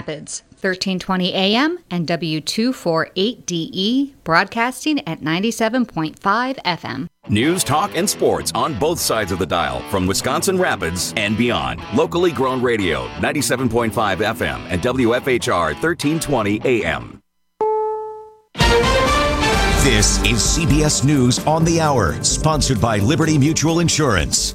Rapids, 1320 AM and W248DE, broadcasting at 97.5 FM. News, talk, and sports on both sides of the dial from Wisconsin Rapids and beyond. Locally grown radio, 97.5 FM and WFHR 1320 AM. This is CBS News on the Hour, sponsored by Liberty Mutual Insurance.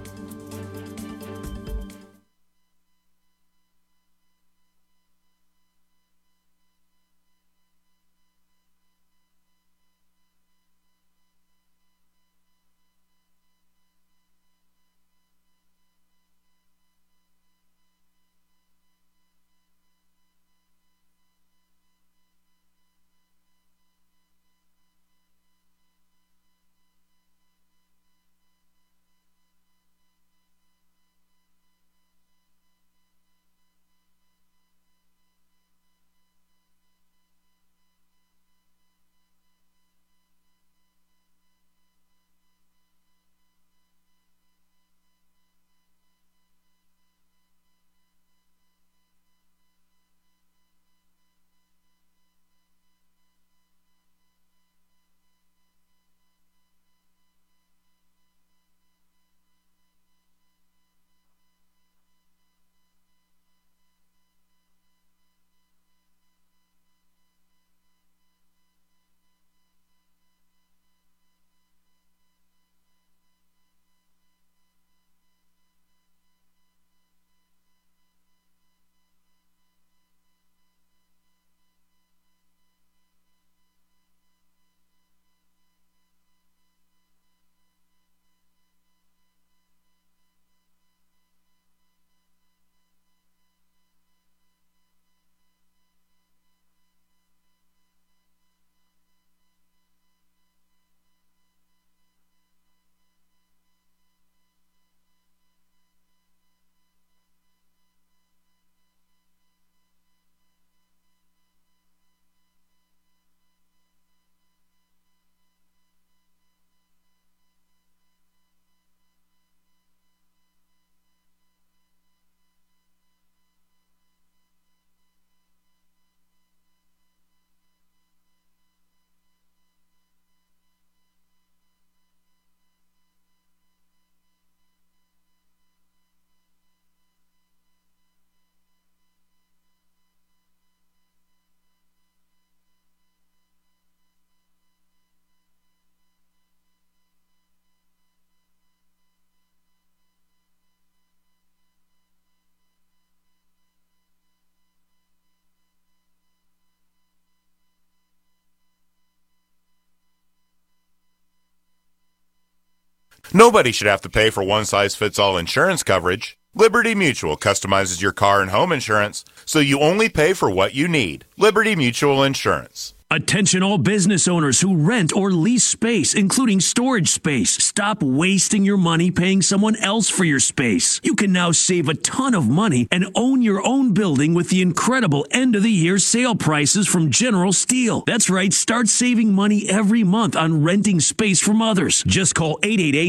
Nobody should have to pay for one-size-fits-all insurance coverage. Liberty Mutual customizes your car and home insurance, so you only pay for what you need. Liberty Mutual Insurance. Attention all business owners who rent or lease space, including storage space. Stop wasting your money paying someone else for your space. You can now save a ton of money and own your own building with the incredible end-of-the-year sale prices from General Steel. That's right, start saving money every month on renting space from others. Just call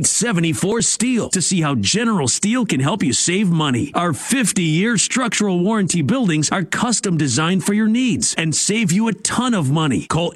888-74-STEEL to see how General Steel can help you save money. Our 50-year structural warranty buildings are custom designed for your needs and save you a ton of money. Call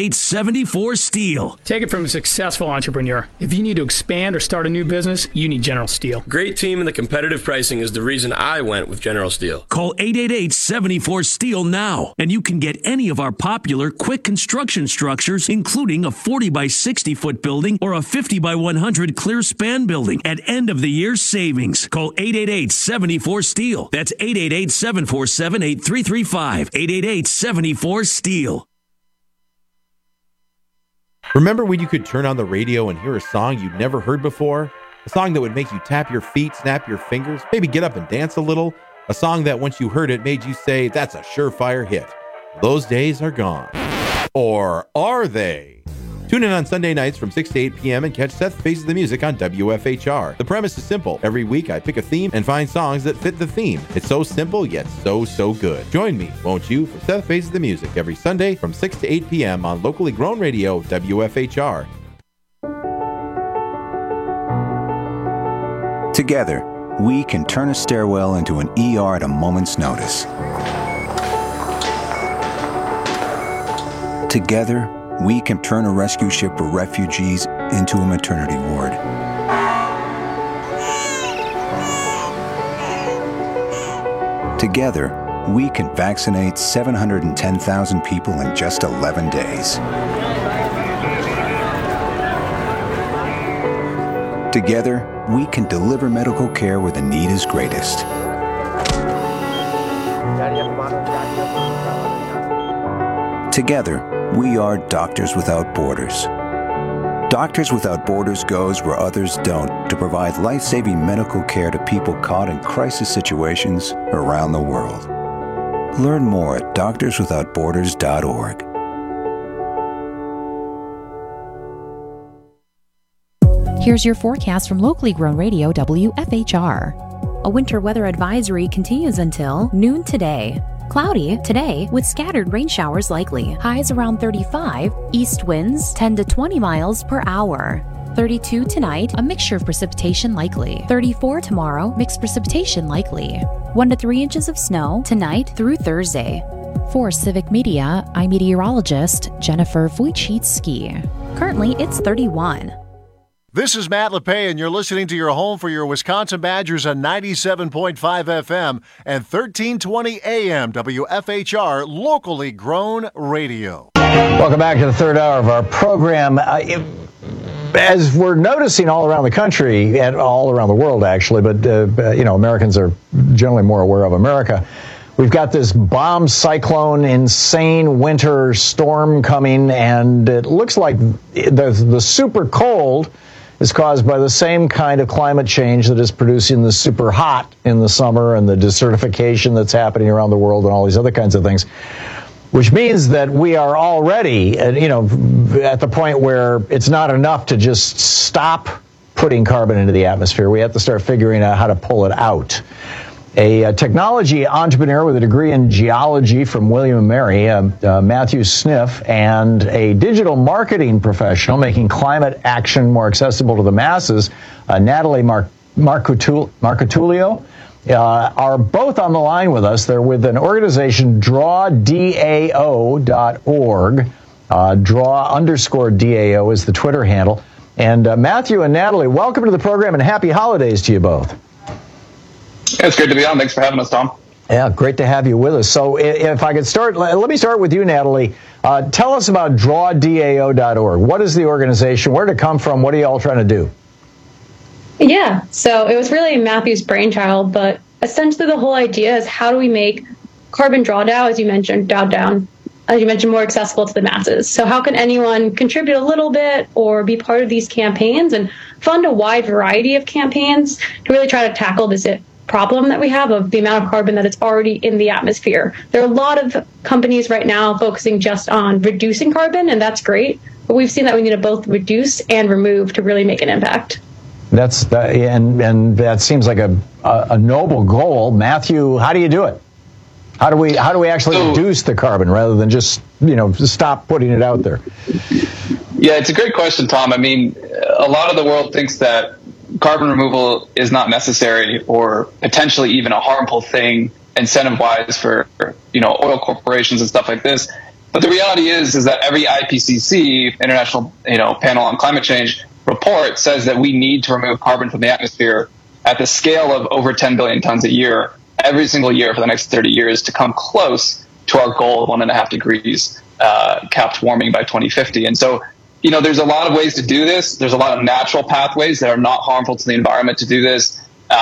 888-74-STEEL. Take it from a successful entrepreneur. If you need to expand or start a new business, you need General Steel. Great team and the competitive pricing is the reason I went with General Steel. Call 888-74-STEEL now, and you can get any of our popular quick construction structures, including a 40 by 60 foot building or a 50 by 100 clear span building at end of the year savings. Call 888-74-STEEL. That's 888-747-8335. 888-74-STEEL. Remember when you could turn on the radio and hear a song you'd never heard before? A song that would make you tap your feet, snap your fingers, maybe get up and dance a little? A song that once you heard it made you say, that's a surefire hit. Those days are gone. Or are they? Tune in on Sunday nights from 6 to 8 p.m. and catch Seth Faces the Music on WFHR. The premise is simple. Every week I pick a theme and find songs that fit the theme. It's so simple, yet so good. Join me, won't you, for Seth Faces the Music every Sunday from 6 to 8 p.m. on locally grown radio WFHR. Together, we can turn a stairwell into an ER at a moment's notice. Together, we can turn a rescue ship for refugees into a maternity ward. Together, we can vaccinate 710,000 people in just 11 days. Together, we can deliver medical care where the need is greatest. Together, we are Doctors Without Borders. Doctors Without Borders goes where others don't to provide life-saving medical care to people caught in crisis situations around the world. Learn more at doctorswithoutborders.org. Here's your forecast from locally grown radio WFHR. A winter weather advisory continues until noon today. Cloudy today with scattered rain showers likely. Highs around 35. East winds 10 to 20 miles per hour. 32 tonight, a mixture of precipitation likely. 34 tomorrow, mixed precipitation likely. 1 to 3 inches of snow tonight through Thursday. For Civic Media, I'm meteorologist Jennifer Wojcicki. Currently, it's 31. This is Matt LePay, and you're listening to your home for your Wisconsin Badgers on 97.5 FM and 1320 AM WFHR, locally grown radio. Welcome back to the third hour of our program. As we're noticing all around the country and all around the world, actually, but Americans are generally more aware of America. We've got this bomb cyclone, insane winter storm coming, and it looks like the super cold is caused by the same kind of climate change that is producing the super hot in the summer and the desertification that's happening around the world and all these other kinds of things, which means that we are already, at the point where it's not enough to just stop putting carbon into the atmosphere. We have to start figuring out how to pull it out. A technology entrepreneur with a degree in geology from William & Mary, Matthew Sniff, and a digital marketing professional making climate action more accessible to the masses, Natalie Marcotulio, are both on the line with us. They're with an organization, DrawDAO.org. Draw_DAO is the Twitter handle. And Matthew and Natalie, welcome to the program and happy holidays to you both. It's great to be on. Thanks for having us, Tom. Yeah, great to have you with us. So if I could start, let me start with you, Natalie. Tell us about DrawDAO.org. What is the organization? Where did it come from? What are you all trying to do? Yeah, so it was really Matthew's brainchild, but essentially the whole idea is how do we make Carbon Drawdown, as you mentioned, more accessible to the masses. So how can anyone contribute a little bit or be part of these campaigns and fund a wide variety of campaigns to really try to tackle this problem that we have of the amount of carbon that is already in the atmosphere. There are a lot of companies right now focusing just on reducing carbon, and that's great. But we've seen that we need to both reduce and remove to really make an impact. And that seems like a noble goal. Matthew, how do you do it? How do we actually reduce the carbon rather than just stop putting it out there? Yeah, it's a great question, Tom. I mean, a lot of the world thinks that carbon removal is not necessary or potentially even a harmful thing incentive-wise for oil corporations and stuff like this. But the reality is that every IPCC, International Panel on Climate Change, report says that we need to remove carbon from the atmosphere at the scale of over 10 billion tons a year every single year for the next 30 years to come close to our goal of 1.5 degrees capped warming by 2050. And so, there's a lot of ways to do this. There's a lot of natural pathways that are not harmful to the environment to do this.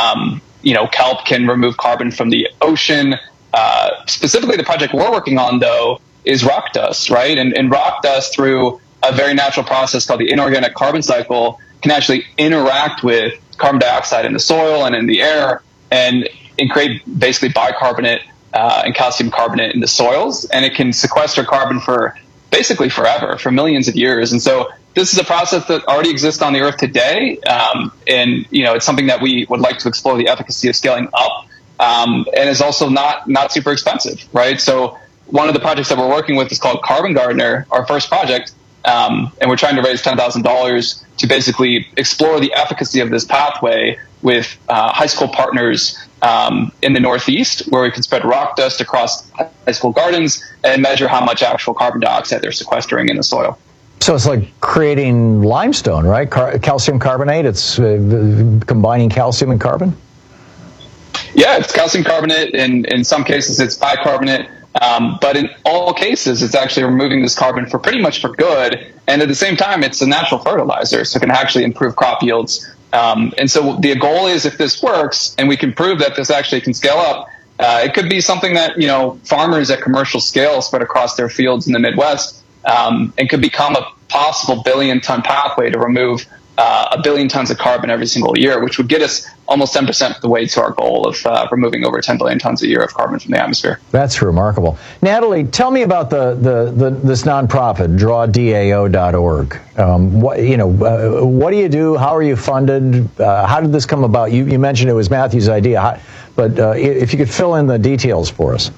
Kelp can remove carbon from the ocean. Specifically, the project we're working on, though, is rock dust, right? And rock dust, through a very natural process called the inorganic carbon cycle, can actually interact with carbon dioxide in the soil and in the air and create basically bicarbonate and calcium carbonate in the soils. And it can sequester carbon for basically forever, for millions of years. And so this is a process that already exists on the Earth today. And it's something that we would like to explore the efficacy of scaling up. And is also not super expensive, right? So one of the projects that we're working with is called Carbon Gardener, our first project. And we're trying to raise $10,000 to basically explore the efficacy of this pathway with high school partners in the Northeast, where we can spread rock dust across high school gardens and measure how much actual carbon dioxide they're sequestering in the soil. So it's like creating limestone, right? Calcium carbonate. It's combining calcium and carbon. Yeah, it's calcium carbonate. In some cases, it's bicarbonate. But in all cases, it's actually removing this carbon for pretty much for good. And at the same time, it's a natural fertilizer, so it can actually improve crop yields. And so the goal is, if this works and we can prove that this actually can scale up, it could be something that, farmers at commercial scale spread across their fields in the Midwest, and could become a possible billion-ton pathway to remove 1 billion tons of carbon every single year, which would get us almost 10% of the way to our goal of removing over 10 billion tons a year of carbon from the atmosphere. That's remarkable. Natalie, tell me about this nonprofit, drawdao.org. What do you do? How are you funded? How did this come about? You mentioned it was Matthew's idea, but if you could fill in the details for us.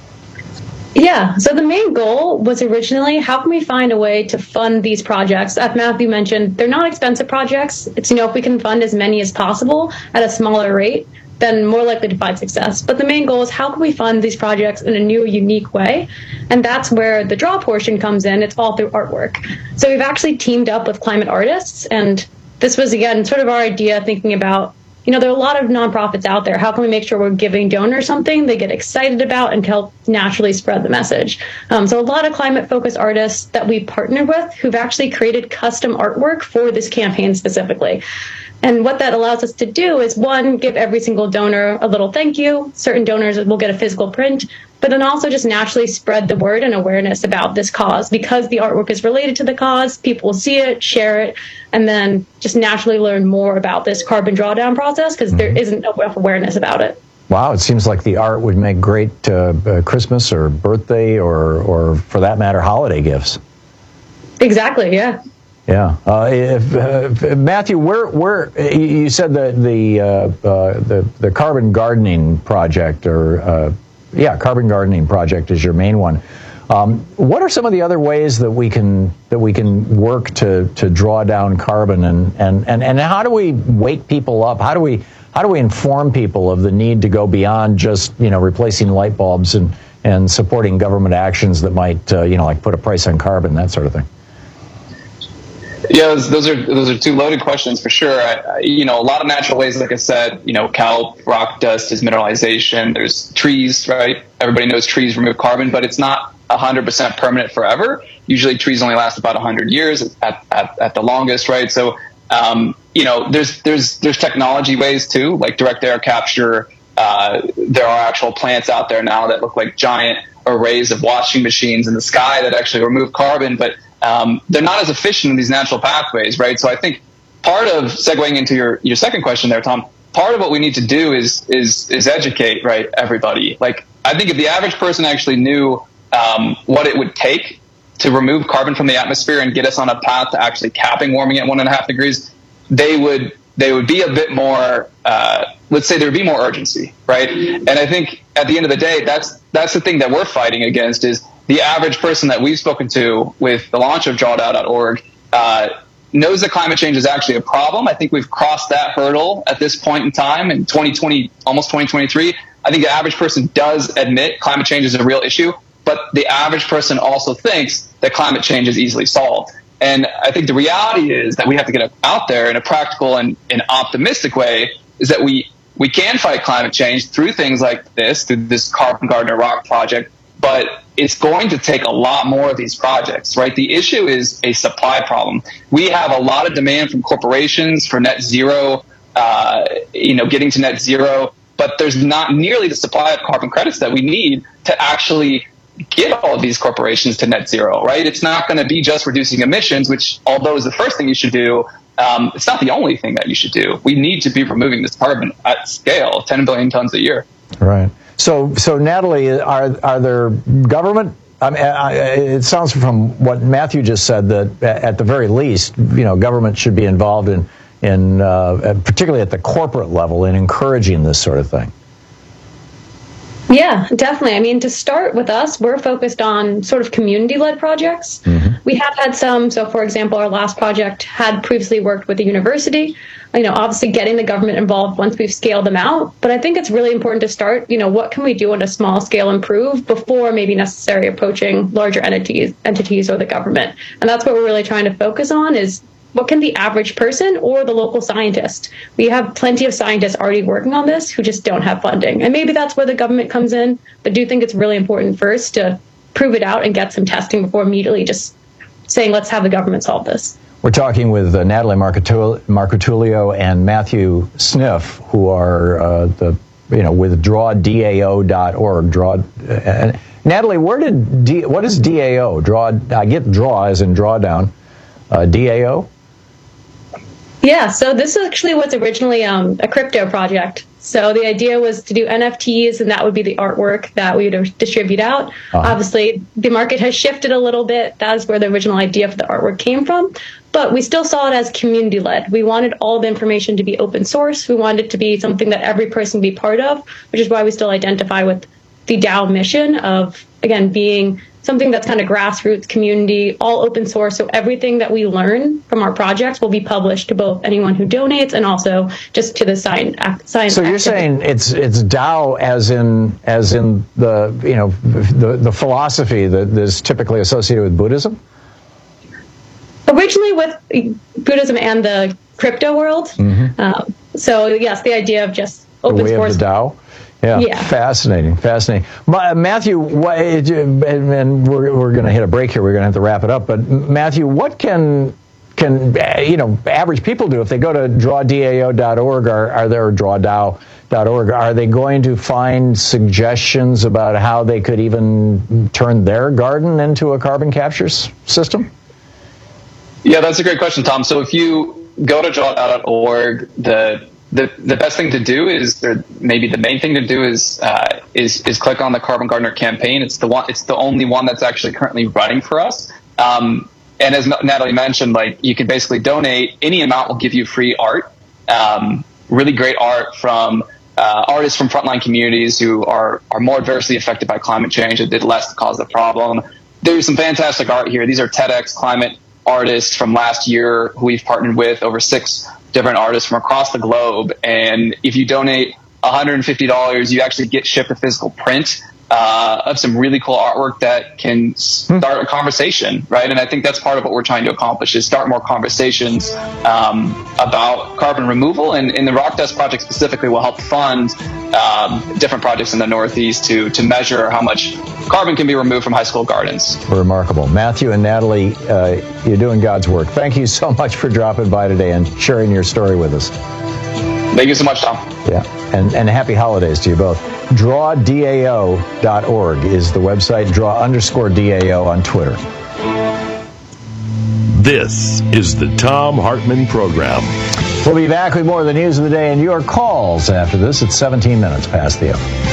Yeah, so the main goal was originally, how can we find a way to fund these projects? As Matthew mentioned, they're not expensive projects. It's, if we can fund as many as possible at a smaller rate, then more likely to find success. But the main goal is, how can we fund these projects in a new, unique way? And that's where the draw portion comes in. It's all through artwork. So we've actually teamed up with climate artists, and this was, again, sort of our idea, thinking about, there are a lot of nonprofits out there. How can we make sure we're giving donors something they get excited about and help naturally spread the message? So a lot of climate-focused artists that we partnered with who've actually created custom artwork for this campaign specifically. And what that allows us to do is, one, give every single donor a little thank you. Certain donors will get a physical print, but then also just naturally spread the word and awareness about this cause. Because the artwork is related to the cause, people will see it, share it, and then just naturally learn more about this carbon drawdown process, because there isn't enough awareness about it. Wow, it seems like the art would make great Christmas or birthday or for that matter, holiday gifts. Exactly, yeah. Yeah. Matthew, where you said that the carbon gardening project, carbon gardening project is your main one. What are some of the other ways that we can work to draw down carbon, and how do we wake people up? How do we inform people of the need to go beyond just replacing light bulbs and supporting government actions that might like put a price on carbon, that sort of thing? Yeah, those are two loaded questions for sure. A lot of natural ways, like I said, kelp, rock dust is mineralization. There's trees, right? Everybody knows trees remove carbon, but it's not 100% permanent forever. Usually trees only last about 100 years at the longest, right? So, there's technology ways too, like direct air capture. There are actual plants out there now that look like giant arrays of washing machines in the sky that actually remove carbon, but they're not as efficient in these natural pathways, right? So I think part of segueing into your second question there, Tom, part of what we need to do is educate, right, everybody. Like, I think if the average person actually knew what it would take to remove carbon from the atmosphere and get us on a path to actually capping warming at 1.5 degrees, they would be a bit more, let's say there would be more urgency, right? And I think at the end of the day, that's the thing that we're fighting against, is the average person that we've spoken to with the launch of drawdao.org knows that climate change is actually a problem. I think we've crossed that hurdle at this point in time in 2020, almost 2023. I think the average person does admit climate change is a real issue, but the average person also thinks that climate change is easily solved. And I think the reality is that we have to get out there in a practical and optimistic way, is that we can fight climate change through things like this, through this Carbon Garden Rock project, but it's going to take a lot more of these projects, right? The issue is a supply problem. We have a lot of demand from corporations for net zero, getting to net zero, but there's not nearly the supply of carbon credits that we need to actually get all of these corporations to net zero, right? It's not going to be just reducing emissions, which, although is the first thing you should do, it's not the only thing that you should do. We need to be removing this carbon at scale, 10 billion tons a year. Right. So Natalie, are there government? It sounds from what Matthew just said that at the very least, government should be involved in particularly at the corporate level, in encouraging this sort of thing. Yeah, definitely. I mean, to start with us, we're focused on sort of community-led projects. Mm-hmm. We have had some. So, for example, our last project had previously worked with the university. Obviously getting the government involved once we've scaled them out. But I think it's really important to start, what can we do on a small scale improve before maybe necessarily approaching larger entities or the government. And that's what we're really trying to focus on is what can the average person or the local scientist? We have plenty of scientists already working on this who just don't have funding. And maybe that's where the government comes in. But I do think it's really important first to prove it out and get some testing before immediately just saying, let's have the government solve this. We're talking with Natalie Marcotulio and Matthew Sniff, who are with drawdao.org. Natalie, what is DAO? I get draw as in drawdown. DAO? Yeah, so this actually was originally a crypto project. So the idea was to do NFTs, and that would be the artwork that we would distribute out. Obviously, the market has shifted a little bit. That is where the original idea for the artwork came from. But we still saw it as community-led. We wanted all the information to be open source. We wanted it to be something that every person would be part of, which is why we still identify with the DAO mission of, again, being something that's kind of grassroots community, all open source. So everything that we learn from our projects will be published to both anyone who donates and also just to the science. So you're saying it's DAO as in the philosophy that is typically associated with Buddhism? Originally with Buddhism and the crypto world. So yes, the idea of just open source. The way of the DAO. Yeah, fascinating. Matthew, and we're going to hit a break here. We're going to have to wrap it up. But Matthew, what can average people do if they go to drawdao.org or drawdao.org? Are they going to find suggestions about how they could even turn their garden into a carbon capture system? Yeah, that's a great question, Tom. So if you go to drawdao.org, the best thing to do is, or maybe the main thing to do is click on the Carbon Gardener campaign. It's the only one that's actually currently running for us. And as Natalie mentioned, you can basically donate. Any amount will give you free art, really great art from artists from frontline communities who are more adversely affected by climate change and did less to cause the problem. There's some fantastic art here. These are TEDx climate artists from last year who we've partnered with, over 6 different artists from across the globe. And if you donate $150, you actually get shipped a physical print of some really cool artwork that can start a conversation, right? And I think that's part of what we're trying to accomplish, is start more conversations about carbon removal. And the Rock Dust Project specifically will help fund different projects in the Northeast to measure how much carbon can be removed from high school gardens. Remarkable. Matthew and Natalie, you're doing God's work. Thank you so much for dropping by today and sharing your story with us. Thank you so much, Tom. Yeah, and happy holidays to you both. Drawdao.org is the website, draw_DAO on Twitter. This is the Tom Hartman Program. We'll be back with more of the news of the day and your calls after this. It's 17 minutes past the hour.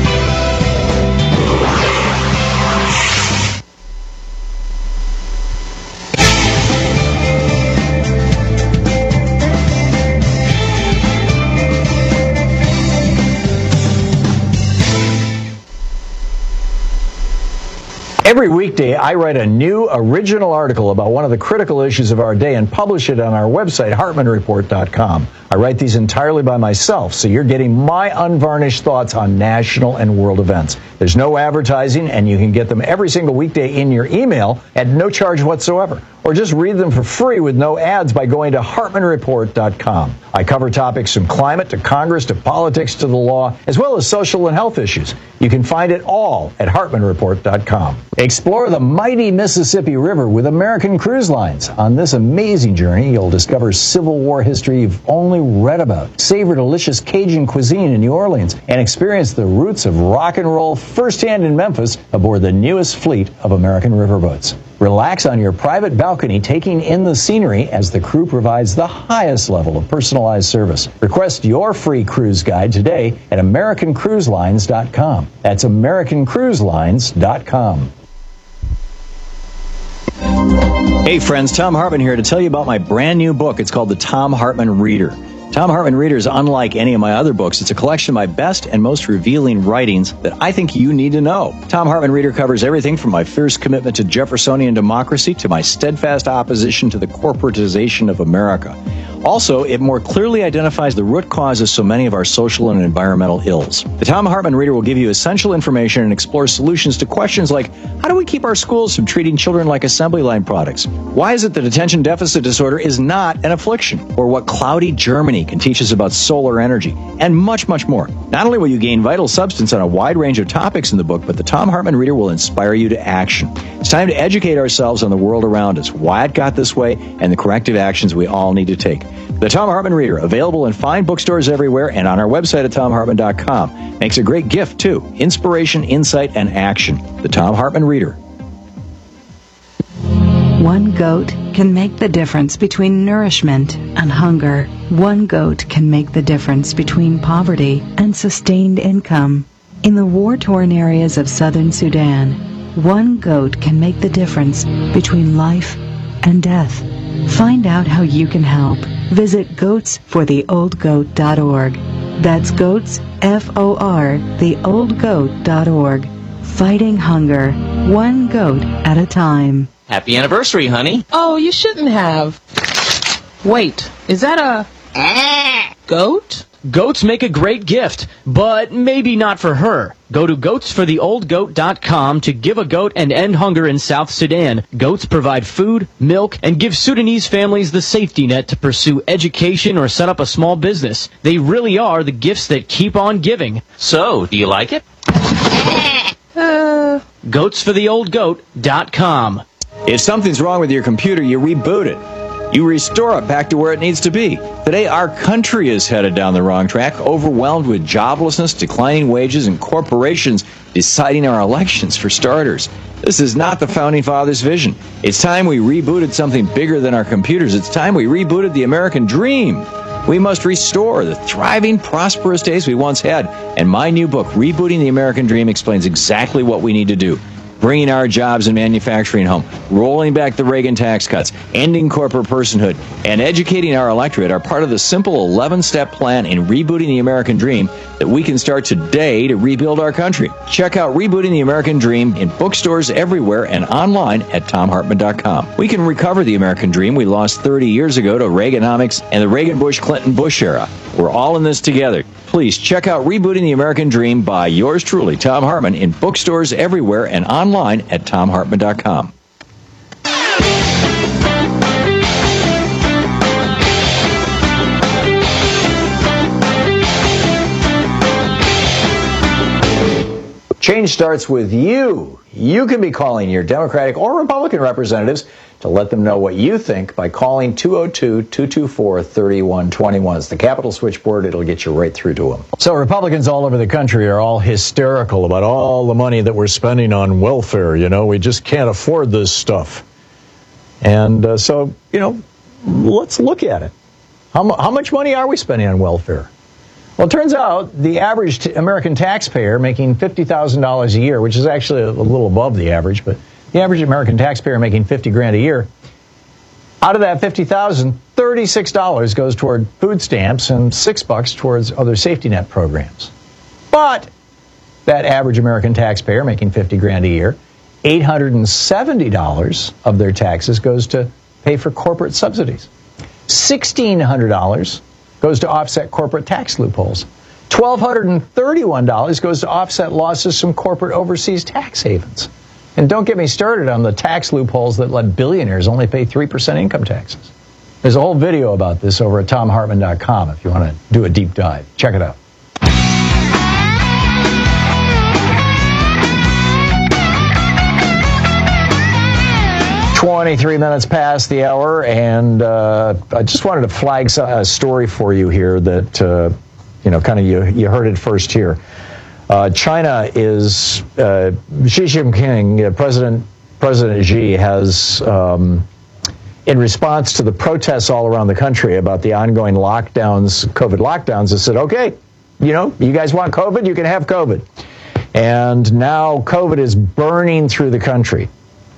Every weekday, I write a new original article about one of the critical issues of our day and publish it on our website, HartmanReport.com. I write these entirely by myself, so you're getting my unvarnished thoughts on national and world events. There's no advertising, and you can get them every single weekday in your email at no charge whatsoever. Or just read them for free with no ads by going to HartmanReport.com. I cover topics from climate to Congress to politics to the law, as well as social and health issues. You can find it all at HartmanReport.com. Explore the mighty Mississippi River with American Cruise Lines. On this amazing journey, you'll discover Civil War history you've only read about, savor delicious Cajun cuisine in New Orleans, and experience the roots of rock and roll firsthand in Memphis aboard the newest fleet of American riverboats. Relax on your private balcony, taking in the scenery as the crew provides the highest level of personalized service. Request your free cruise guide today at AmericanCruiseLines.com. That's AmericanCruiseLines.com. Hey friends, Tom Hartman here to tell you about my brand new book. It's called The Tom Hartman Reader. Tom Hartman Reader is unlike any of my other books. It's a collection of my best and most revealing writings that I think you need to know. Tom Hartman Reader covers everything from my fierce commitment to Jeffersonian democracy to my steadfast opposition to the corporatization of America. Also, it more clearly identifies the root cause of so many of our social and environmental ills. The Tom Hartman Reader will give you essential information and explore solutions to questions like, how do we keep our schools from treating children like assembly line products? Why is it that attention deficit disorder is not an affliction? Or what cloudy Germany can teach us about solar energy? And much, much more. Not only will you gain vital substance on a wide range of topics in the book, but the Tom Hartman Reader will inspire you to action. It's time to educate ourselves on the world around us, why it got this way, and the corrective actions we all need to take. The Tom Hartman Reader, available in fine bookstores everywhere and on our website at TomHartman.com. Makes a great gift, too. Inspiration, insight, and action. The Tom Hartman Reader. One goat can make the difference between nourishment and hunger. One goat can make the difference between poverty and sustained income. In the war-torn areas of southern Sudan, one goat can make the difference between life and death. Find out how you can help. Visit goatsfortheoldgoat.org. That's goats, F-O-R, theoldgoat.org. Fighting hunger, one goat at a time. Happy anniversary, honey. Oh, you shouldn't have. Wait, is that a goat? Goats make a great gift, but maybe not for her. Go to goatsfortheoldgoat.com to give a goat and end hunger in South Sudan. Goats provide food, milk, and give Sudanese families the safety net to pursue education or set up a small business. They really are the gifts that keep on giving. So, do you like it? Goatsfortheoldgoat.com. If something's wrong with your computer, you reboot it. You restore it back to where it needs to be. Today, our country is headed down the wrong track, overwhelmed with joblessness, declining wages, and corporations deciding our elections, for starters. This is not the Founding Fathers' vision. It's time we rebooted something bigger than our computers. It's time we rebooted the American dream. We must restore the thriving, prosperous days we once had. And my new book, Rebooting the American Dream, explains exactly what we need to do. Bringing our jobs and manufacturing home, rolling back the Reagan tax cuts, ending corporate personhood, and educating our electorate are part of the simple 11-step plan in rebooting the American dream that we can start today to rebuild our country. Check out Rebooting the American Dream in bookstores everywhere and online at TomHartman.com. We can recover the American dream we lost 30 years ago to Reaganomics and the Reagan-Bush-Clinton-Bush era. We're all in this together. Please check out Rebooting the American Dream by yours truly, Tom Hartman, in bookstores everywhere and online at TomHartman.com. Change starts with you. You can be calling your Democratic or Republican representatives to let them know what you think by calling 202-224-3121. It's the Capitol switchboard. It'll get you right through to them. So Republicans all over the country are all hysterical about all the money that we're spending on welfare. You know, we just can't afford this stuff. And so, you know, let's look at it. How much money are we spending on welfare? Well, it turns out the average American taxpayer making $50,000 a year, which is actually a little above the average, but the average American taxpayer making $50,000 a year, out of that $50,000, $36 goes toward food stamps and $6 towards other safety net programs. But that average American taxpayer making $50,000 a year, $870 of their taxes goes to pay for corporate subsidies. $1,600 goes to offset corporate tax loopholes. $1,231 goes to offset losses from corporate overseas tax havens. And don't get me started on the tax loopholes that let billionaires only pay 3% income taxes. There's a whole video about this over at TomHartman.com if you want to do a deep dive. Check it out. "23 minutes past the hour, and I just wanted to flag a story for you here that, you heard it first here. China is, Xi Jinping, President Xi has, in response to the protests all around the country about the ongoing lockdowns, COVID lockdowns, has said, okay, you guys want COVID, you can have COVID. And now COVID is burning through the country.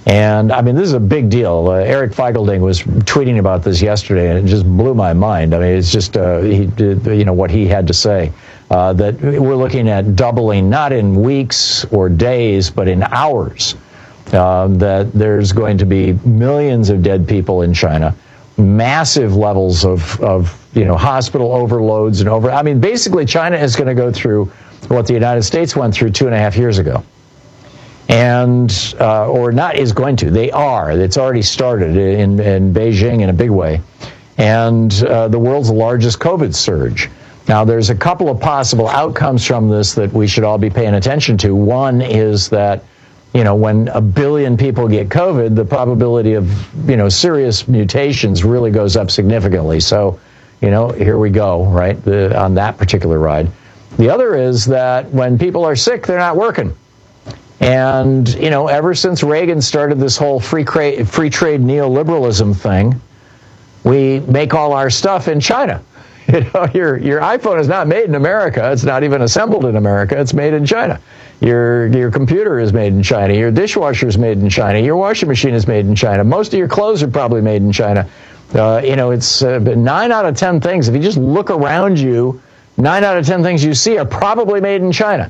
And I mean, this is a big deal. Eric Feigelding was tweeting about this yesterday, and it just blew my mind. I mean, it's just he did, what he had to say, that we're looking at doubling, not in weeks or days, but in hours. That there's going to be millions of dead people in China, massive levels of hospital overloads I mean, basically, China is going to go through what the United States went through 2.5 years ago. And, or not is going to, they are. It's already started in Beijing in a big way. And the world's largest COVID surge. Now, there's a couple of possible outcomes from this that we should all be paying attention to. One is that, when 1 billion people get COVID, the probability of, serious mutations really goes up significantly. So, here we go, right, on that particular ride. The other is that when people are sick, they're not working. And, ever since Reagan started this whole free trade neoliberalism thing, we make all our stuff in China. Your iPhone is not made in America. It's not even assembled in America. It's made in China. Your computer is made in China. Your dishwasher is made in China. Your washing machine is made in China. Most of your clothes are probably made in China. It's 9 out of 10 things. If you just look around you, 9 out of 10 things you see are probably made in China.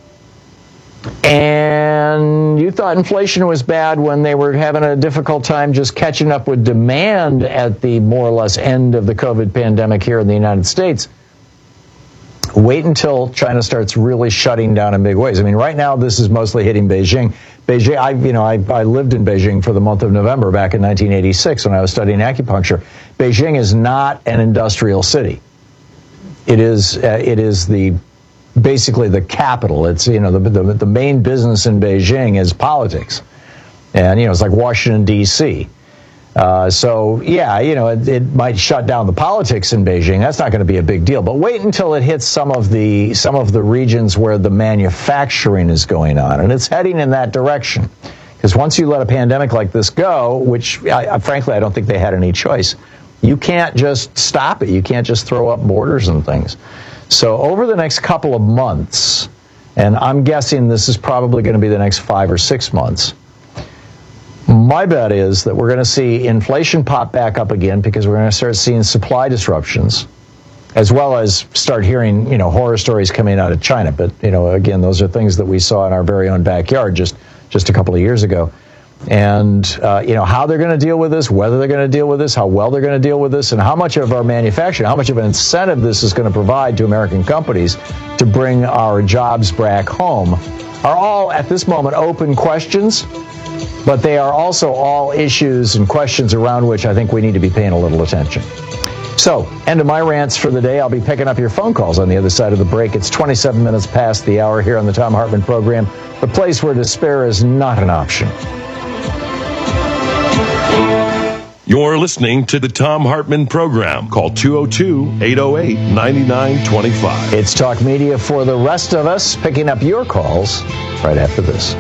And you thought inflation was bad when they were having a difficult time just catching up with demand at the more or less end of the COVID pandemic here in the United States. Wait until China starts really shutting down in big ways. I mean, right now this is mostly hitting Beijing. I lived in Beijing for the month of November back in 1986 when I was studying acupuncture. Beijing is not an industrial city. It is basically the capital. It's, the main business in Beijing is politics. And, it's like Washington, D.C. It might shut down the politics in Beijing. That's not going to be a big deal. But wait until it hits some of the regions where the manufacturing is going on. And it's heading in that direction. Because once you let a pandemic like this go, which, frankly, I don't think they had any choice, you can't just stop it. You can't just throw up borders and things. So over the next couple of months, and I'm guessing this is probably going to be the next 5 or 6 months, my bet is that we're going to see inflation pop back up again because we're going to start seeing supply disruptions, as well as start hearing, horror stories coming out of China. But, again, those are things that we saw in our very own backyard just a couple of years ago. And, how they're going to deal with this, whether they're going to deal with this, how well they're going to deal with this, and how much of our manufacturing, how much of an incentive this is going to provide to American companies to bring our jobs back home are all, at this moment, open questions, but they are also all issues and questions around which I think we need to be paying a little attention. So, end of my rants for the day. I'll be picking up your phone calls on the other side of the break. It's 27 minutes past the hour here on the Thom Hartmann Program, the place where despair is not an option. You're listening to the Thom Hartmann Program. Call 202-808-9925. It's Talk Media for the rest of us, picking up your calls right after this.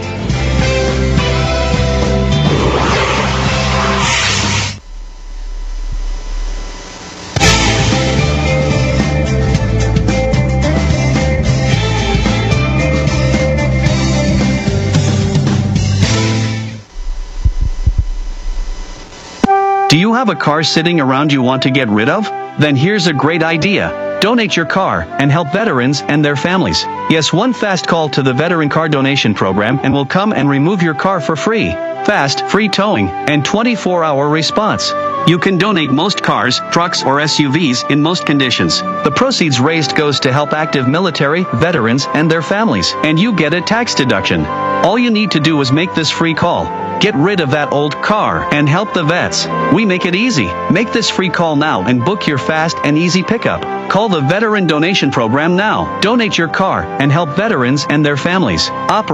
Do you have a car sitting around you want to get rid of? Then here's a great idea. Donate your car and help veterans and their families. Yes, one fast call to the Veteran Car Donation Program and we'll come and remove your car for free. Fast, free towing, and 24-hour response. You can donate most cars, trucks, or SUVs in most conditions. The proceeds raised goes to help active military, veterans, and their families, and you get a tax deduction. All you need to do is make this free call. Get rid of that old car and help the vets. We make it easy. Make this free call now and book your fast and easy pickup. Call the Veteran Donation Program now. Donate your car and help veterans and their families.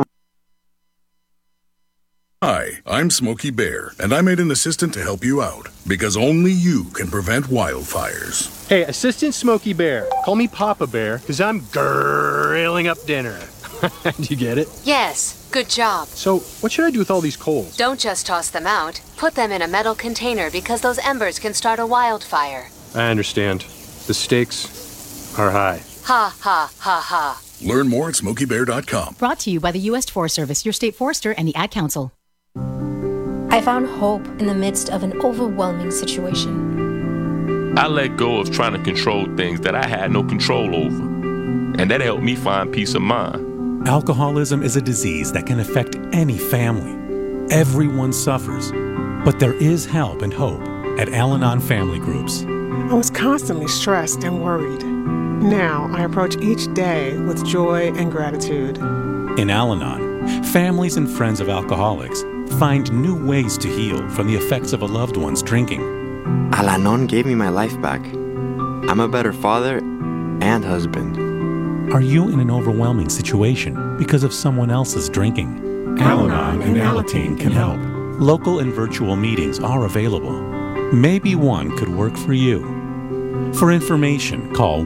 Hi, I'm Smokey Bear, and I made an assistant to help you out, because only you can prevent wildfires. Hey, Assistant Smokey Bear, call me Papa Bear, because I'm grilling up dinner. Do you get it? Yes, good job. So, what should I do with all these coals? Don't just toss them out. Put them in a metal container because those embers can start a wildfire. I understand. The stakes are high. Ha, ha, ha, ha. Learn more at SmokeyBear.com. Brought to you by the U.S. Forest Service, your state forester, and the Ad Council. I found hope in the midst of an overwhelming situation. I let go of trying to control things that I had no control over, and that helped me find peace of mind. Alcoholism is a disease that can affect any family. Everyone suffers, but there is help and hope at Al-Anon Family Groups. I was constantly stressed and worried. Now I approach each day with joy and gratitude. In Al-Anon, families and friends of alcoholics find new ways to heal from the effects of a loved one's drinking. Al-Anon gave me my life back. I'm a better father and husband. Are you in an overwhelming situation because of someone else's drinking? Al-Anon and Alateen can help. Local and virtual meetings are available. Maybe one could work for you. For information, call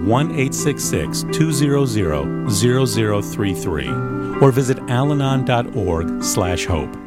1-866-200-0033 or visit alanon.org/hope.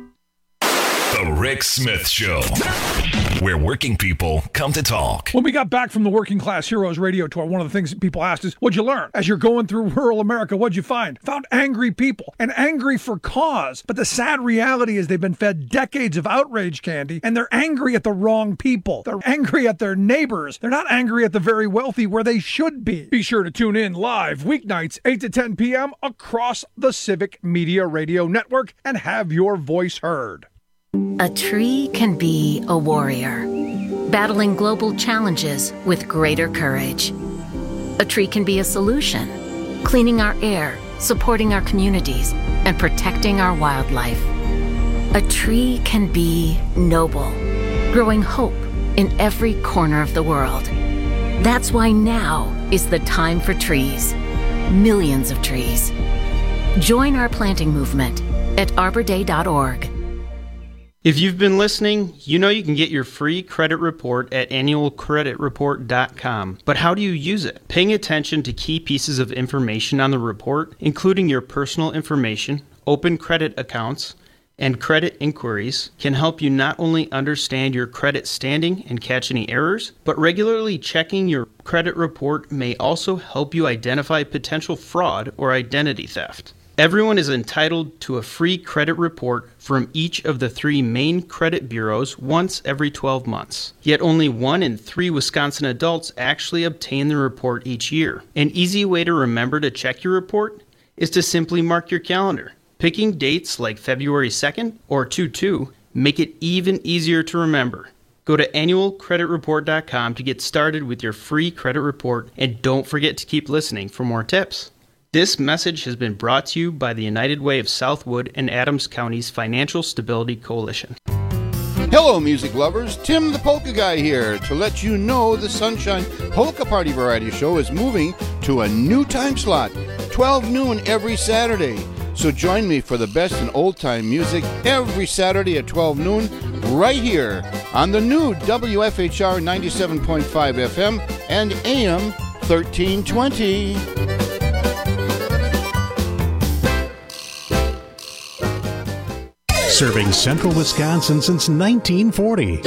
The Rick Smith Show, where working people come to talk. When we got back from the Working Class Heroes radio tour, one of the things that people asked is, what'd you learn? As you're going through rural America, what'd you find? Found angry people, and angry for cause. But the sad reality is they've been fed decades of outrage candy, and they're angry at the wrong people. They're angry at their neighbors. They're not angry at the very wealthy where they should be. Be sure to tune in live weeknights, 8 to 10 p.m. across the Civic Media Radio Network and have your voice heard. A tree can be a warrior, battling global challenges with greater courage. A tree can be a solution, cleaning our air, supporting our communities, and protecting our wildlife. A tree can be noble, growing hope in every corner of the world. That's why now is the time for trees. Millions of trees. Join our planting movement at arborday.org. If you've been listening, you know you can get your free credit report at annualcreditreport.com. But how do you use it? Paying attention to key pieces of information on the report, including your personal information, open credit accounts, and credit inquiries, can help you not only understand your credit standing and catch any errors, but regularly checking your credit report may also help you identify potential fraud or identity theft. Everyone is entitled to a free credit report from each of the 3 main credit bureaus once every 12 months. Yet only 1 in 3 Wisconsin adults actually obtain the report each year. An easy way to remember to check your report is to simply mark your calendar. Picking dates like February 2nd or 2/2 make it even easier to remember. Go to annualcreditreport.com to get started with your free credit report, and don't forget to keep listening for more tips. This message has been brought to you by the United Way of Southwood and Adams County's Financial Stability Coalition. Hello, music lovers. Tim the Polka Guy here to let you know the Sunshine Polka Party Variety Show is moving to a new time slot, 12 noon every Saturday. So join me for the best in old-time music every Saturday at 12 noon right here on the new WFHR 97.5 FM and AM 1320. Serving central Wisconsin since 1940.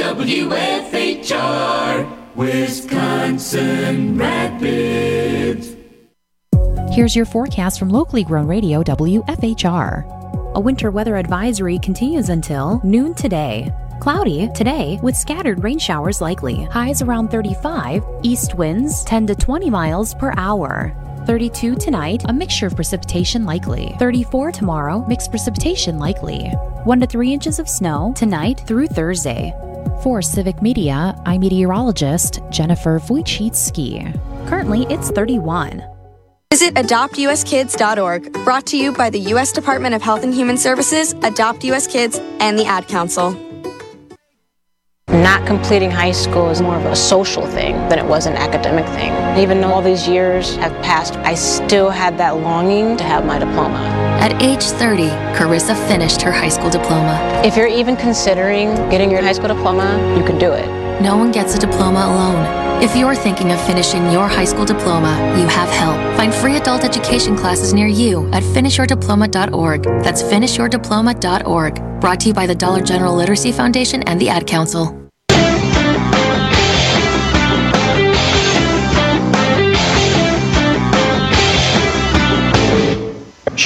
WFHR, Wisconsin Rapids. Here's your forecast from locally grown radio WFHR. A winter weather advisory continues until noon today. Cloudy today with scattered rain showers likely. Highs around 35. East winds 10 to 20 miles per hour. 32 tonight, a mixture of precipitation likely. 34 tomorrow, mixed precipitation likely. 1 to 3 inches of snow tonight through Thursday. For Civic Media, I'm meteorologist Jennifer Wojcicki. Currently, it's 31. Visit AdoptUSKids.org, brought to you by the U.S. Department of Health and Human Services, Adopt U.S. Kids, and the Ad Council. Not completing high school is more of a social thing than it was an academic thing. Even though all these years have passed, I still had that longing to have my diploma. At age 30, Carissa finished her high school diploma. If you're even considering getting your high school diploma, you can do it. No one gets a diploma alone. If you're thinking of finishing your high school diploma, you have help. Find free adult education classes near you at finishyourdiploma.org. That's finishyourdiploma.org. Brought to you by the Dollar General Literacy Foundation and the Ad Council.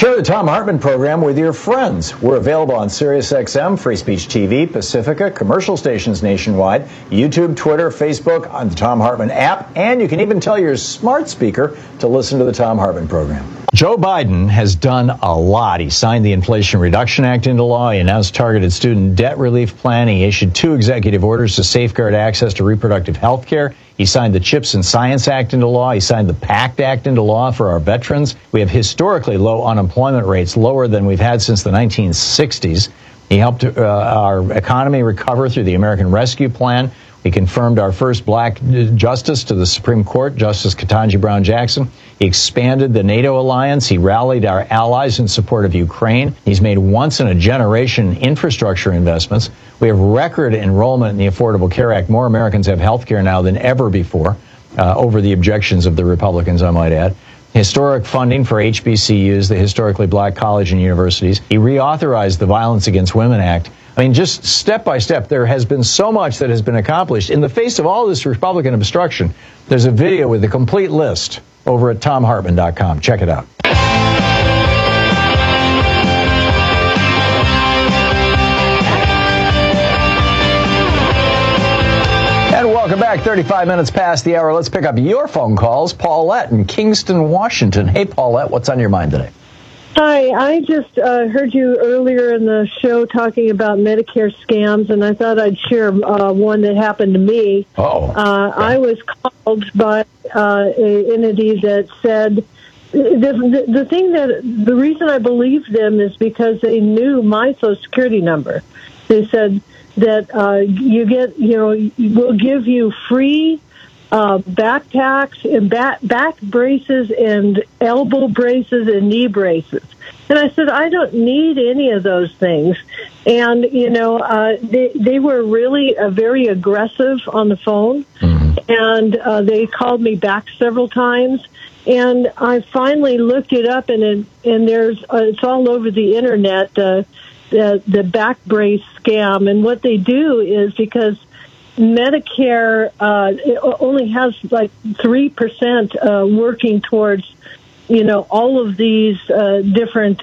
Share the Thom Hartmann program with your friends. We're available on SiriusXM, Free Speech TV, Pacifica, commercial stations nationwide, YouTube, Twitter, Facebook, on the Thom Hartmann app, and you can even tell your smart speaker to listen to the Thom Hartmann program. Joe Biden has done a lot. He signed the Inflation Reduction Act into law. He announced targeted student debt relief plan. He issued 2 executive orders to safeguard access to reproductive health care. He signed the CHIPS and Science Act into law. He signed the PACT Act into law for our veterans. We have historically low unemployment rates, lower than we've had since the 1960s. He helped our economy recover through the American Rescue Plan. He confirmed our first black justice to the Supreme Court, Justice Ketanji Brown Jackson. He expanded the NATO alliance. He rallied our allies in support of Ukraine. He's made once-in-a-generation infrastructure investments. We have record enrollment in the Affordable Care Act. More Americans have health care now than ever before, over the objections of the Republicans, I might add. Historic funding for HBCUs, the historically black college and universities. He reauthorized the Violence Against Women Act. I mean, just step by step, there has been so much that has been accomplished. In the face of all this Republican obstruction, there's a video with the complete list over at ThomHartmann.com. Check it out. And welcome back. 35 minutes past the hour. Let's pick up your phone calls. Paulette in Kingston, Washington. Hey, Paulette, what's on your mind today? Hi, I just heard you earlier in the show talking about Medicare scams, and I thought I'd share one that happened to me. I was called by an entity that said the reason I believed them is because they knew my Social Security number. They said that we'll give you free backpacks and back braces and elbow braces and knee braces. And I said, I don't need any of those things. And, they were really very aggressive on the phone. And they called me back several times. And I finally looked it up, and there's it's all over the internet, the back brace scam. And what they do is because Medicare it only has like 3% working towards, all of these different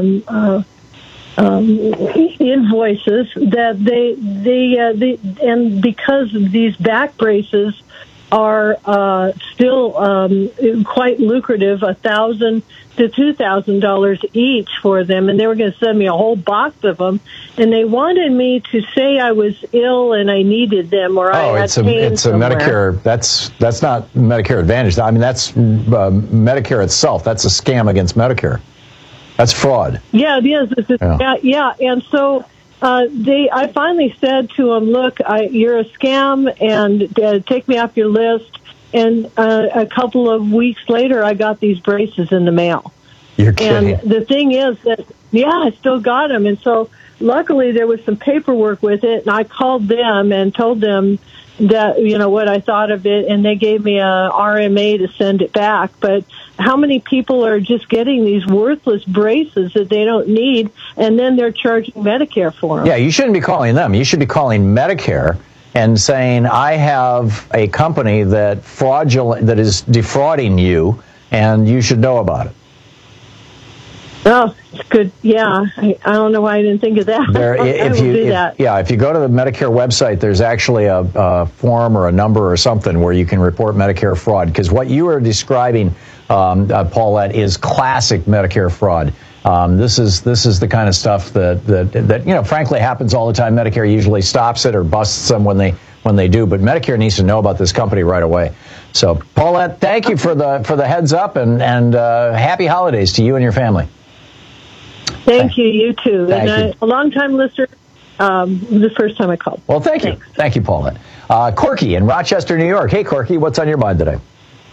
invoices that they and because these back braces are still quite lucrative, $1,000 to $2,000 each for them, and they were going to send me a whole box of them, and they wanted me to say I was ill and I needed them, or I had pain it's a Medicare. That's not Medicare Advantage. I mean, that's Medicare itself. That's a scam against Medicare. That's fraud. Yeah, it is. Yeah. And so I finally said to them, "Look, you're a scam, and take me off your list." And a couple of weeks later, I got these braces in the mail. You're kidding. And the thing is that, I still got them. And so luckily there was some paperwork with it. And I called them and told them that, what I thought of it. And they gave me a RMA to send it back. But how many people are just getting these worthless braces that they don't need, and then they're charging Medicare for them? Yeah, you shouldn't be calling them. You should be calling Medicare and saying, I have a company that is defrauding you, and you should know about it. Oh, it's good. Yeah, I don't know why I didn't think of that. If you go to the Medicare website, there's actually a form or a number or something where you can report Medicare fraud, because what you are describing, Paulette, is classic Medicare fraud. This is the kind of stuff that frankly happens all the time. Medicare usually stops it or busts them when they do, but Medicare needs to know about this company right away. So, Paulette, thank you for the heads up, and happy holidays to you and your family. Thank you. You too. And a long-time listener. The first time I called. Well, thank you. Thank you, Paulette. Corky in Rochester, New York. Hey, Corky, what's on your mind today?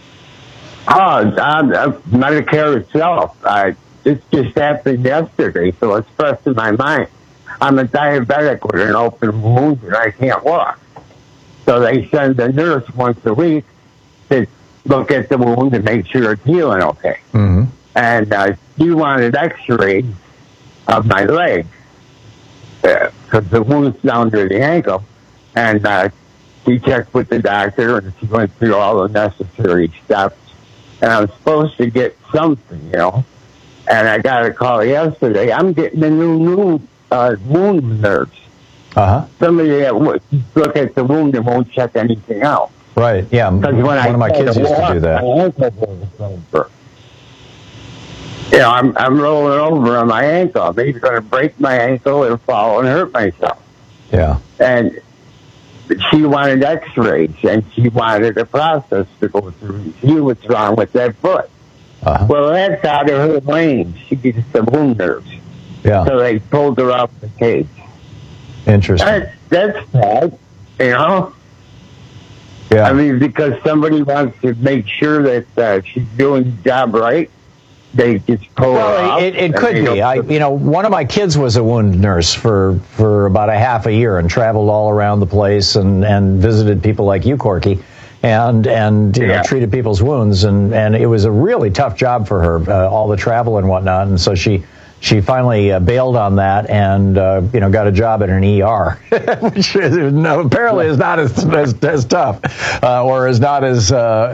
Medicare itself. This just happened yesterday, so it's fresh in my mind. I'm a diabetic with an open wound, and I can't walk. So they send a nurse once a week to look at the wound and make sure it's healing okay. Mm-hmm. And she wanted x-rays of my leg, because the wound's down to the ankle. And she checked with the doctor, and she went through all the necessary steps. And I was supposed to get something, And I got a call yesterday. I'm getting a new wound nurse. Somebody that look at the wound and won't check anything out. Right, yeah. One of my kids used to do that. You know, I'm rolling over on my ankle. I'm either going to break my ankle or fall and hurt myself. Yeah. And she wanted x-rays, and she wanted a process to go through to see what's wrong with that foot. Well, that's out of her lane. She gets the wound nurse. Yeah. So they pulled her off the case. Interesting. That's bad, you know? Yeah. I mean, because somebody wants to make sure that she's doing the job right, they just pull her off. It could be. One of my kids was a wound nurse for about a half a year and traveled all around the place and visited people like you, Corky, and treated people's wounds. And it was a really tough job for her, all the travel and whatnot. And so she finally bailed on that and got a job at an ER, which apparently is not as tough or is not as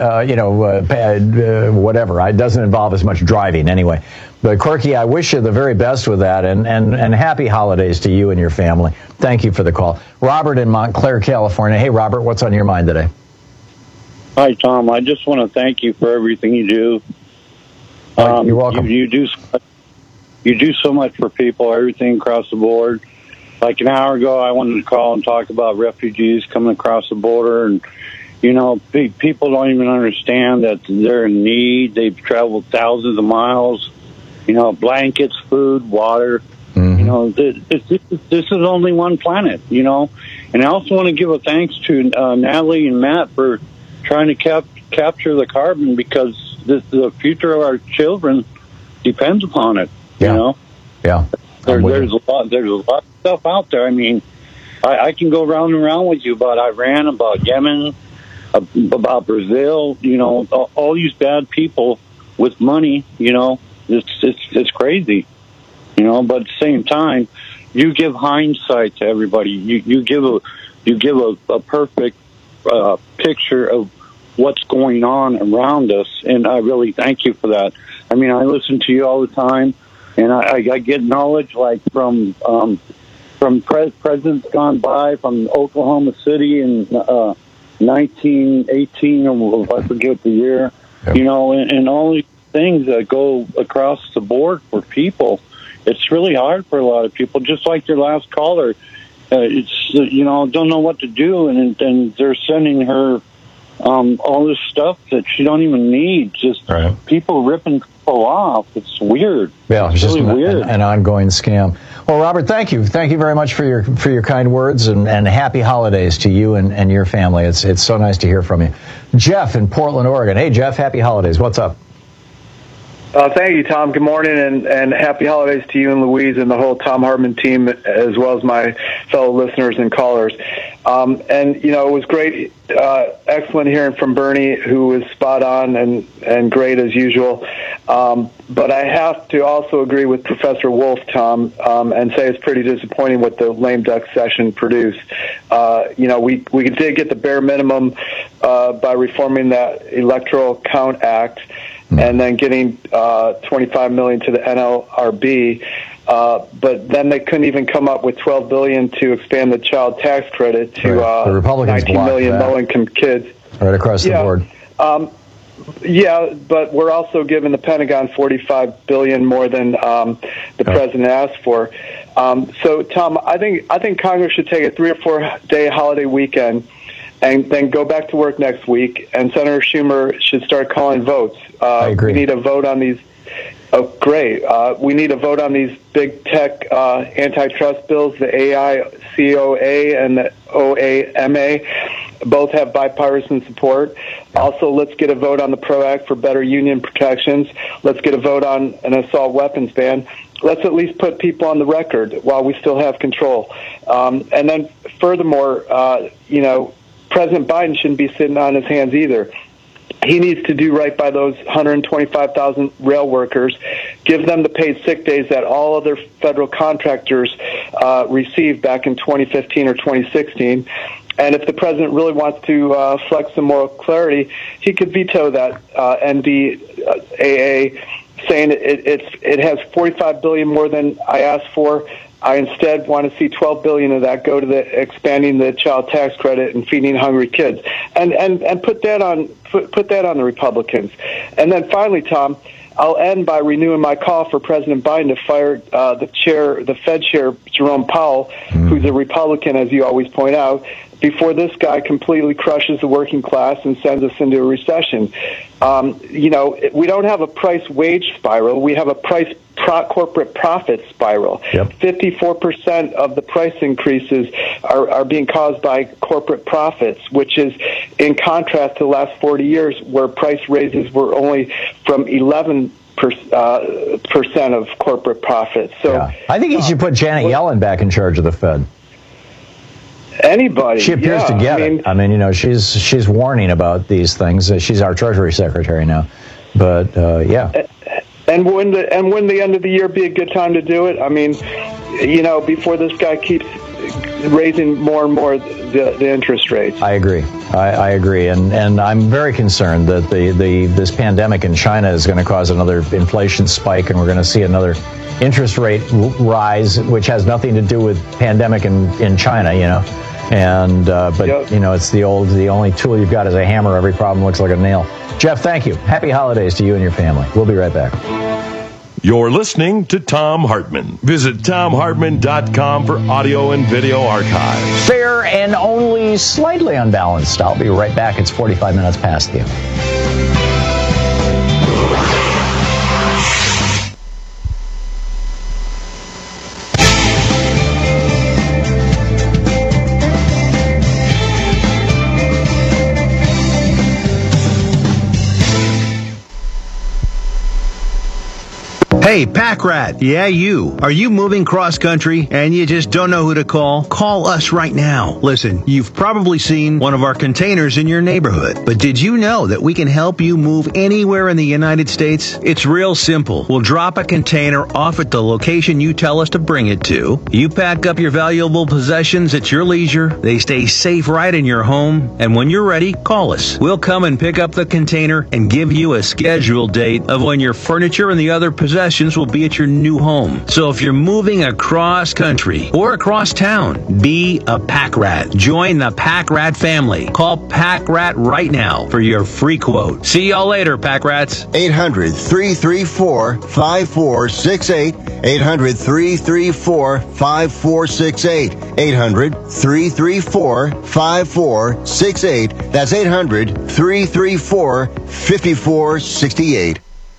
whatever. It doesn't involve as much driving anyway. But Corky, I wish you the very best with that, and happy holidays to you and your family. Thank you for the call. Robert in Montclair, California. Hey, Robert, what's on your mind today? Hi, Tom. I just want to thank you for everything you do. You're welcome. You do so much for people, everything across the board. Like an hour ago, I wanted to call and talk about refugees coming across the border. And, people don't even understand that they're in need. They've traveled thousands of miles, blankets, food, water. Mm-hmm. This is only one planet, And I also want to give a thanks to Natalie and Matt for trying to capture the carbon, because the future of our children depends upon it. Yeah. There's a lot of stuff out there. I mean, I can go round and round with you about Iran, about Yemen, about Brazil. All these bad people with money. It's crazy. But at the same time, you give hindsight to everybody. You give a perfect picture of what's going on around us, and I really thank you for that. I mean, I listen to you all the time. And I get knowledge like from presidents gone by, from Oklahoma City in 1918, or I forget the year, and all these things that go across the board for people. It's really hard for a lot of people, just like your last caller. Don't know what to do, and they're sending her all this stuff that she don't even need. Just people ripping people off. It's weird. Yeah, it's just really weird. An ongoing scam. Well, Robert, thank you very much for your kind words, and happy holidays to you and your family. It's so nice to hear from you. Jeff in Portland, Oregon. Hey, Jeff, happy holidays. What's up? Thank you, Tom. Good morning, and happy holidays to you and Louise and the whole Tom Hartman team, as well as my fellow listeners and callers. It was great, excellent hearing from Bernie, who was spot on and great as usual. But I have to also agree with Professor Wolf, Tom, and say it's pretty disappointing what the lame duck session produced. We did get the bare minimum by reforming that Electoral Count Act, and then getting $25 million to the NLRB, but then they couldn't even come up with $12 billion to expand the child tax credit to 19 million low-income kids. Right across the board. But we're also giving the Pentagon $45 billion more than the president asked for. So, Tom, I think Congress should take a 3 or 4 day holiday weekend and then go back to work next week. And Senator Schumer should start calling votes. I agree. We need a vote on these. Oh, great. We need a vote on these big tech antitrust bills, the AICOA and the OAMA. Both have bipartisan support. Also, let's get a vote on the PRO Act for better union protections. Let's get a vote on an assault weapons ban. Let's at least put people on the record while we still have control. And then furthermore, President Biden shouldn't be sitting on his hands either. He needs to do right by those 125,000 rail workers, give them the paid sick days that all other federal contractors received back in 2015 or 2016. And if the president really wants to flex some moral clarity, he could veto that NDAA saying it has $45 billion more than I asked for. I instead want to see $12 billion of that go to the expanding the child tax credit and feeding hungry kids, and put that on the Republicans. And then finally, Tom, I'll end by renewing my call for President Biden to fire the Fed chair, Jerome Powell, who's a Republican, as you always point out, before this guy completely crushes the working class and sends us into a recession. We don't have a price-wage spiral. We have a corporate profit spiral. 54% of the price increases are being caused by corporate profits, which is in contrast to the last 40 years where price raises were only from 11% of corporate profits. So I think you should put Janet Yellen back in charge of the Fed. Anybody. She appears to get it. I mean, she's warning about these things. She's our Treasury Secretary now. But, And wouldn't the end of the year be a good time to do it? I mean, before this guy keeps raising more and more the interest rates. I agree. I agree. And I'm very concerned that this pandemic in China is going to cause another inflation spike, and we're going to see another interest rate rise, which has nothing to do with pandemic in China, it's the only tool you've got is a hammer. Every problem looks like a nail. Jeff, thank you. Happy holidays to you and your family. We'll be right back. You're listening to Thom Hartmann. Visit ThomHartmann.com for audio and video archives. Fair and only slightly unbalanced. I'll be right back. It's 45 minutes past the hour. Hey, Pack Rat. Yeah, you. Are you moving cross-country and you just don't know who to call? Call us right now. Listen, you've probably seen one of our containers in your neighborhood, but did you know that we can help you move anywhere in the United States? It's real simple. We'll drop a container off at the location you tell us to bring it to. You pack up your valuable possessions at your leisure. They stay safe right in your home, and when you're ready, call us. We'll come and pick up the container and give you a scheduled date of when your furniture and the other possessions will be at your new home. So if you're moving across country or across town, be a Pack Rat. Join the Pack Rat family. Call Pack Rat right now for your free quote. See y'all later, Pack Rats. 800-334-5468. 800-334-5468. 800-334-5468. That's 800-334-5468.